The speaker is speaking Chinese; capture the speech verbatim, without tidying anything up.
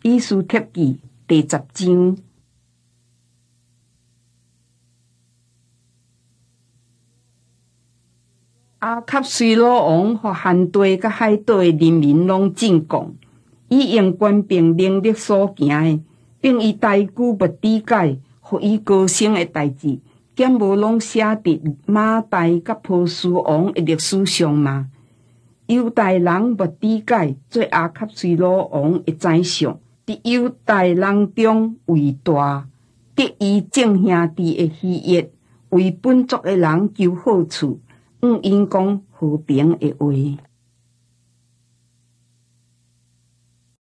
以斯帖记第十章。阿卡随罗王和汉地甲海岛的人民拢进贡，伊用权柄能力所行的，并以台句不理解，互伊高升的代志，减无拢写伫马代甲波斯王的历史上嘛。犹大人不理解做阿卡随罗王的宰相，伫犹大人中为大，得伊众兄弟的喜悦，为本族的人求好处。毋因讲和平的话。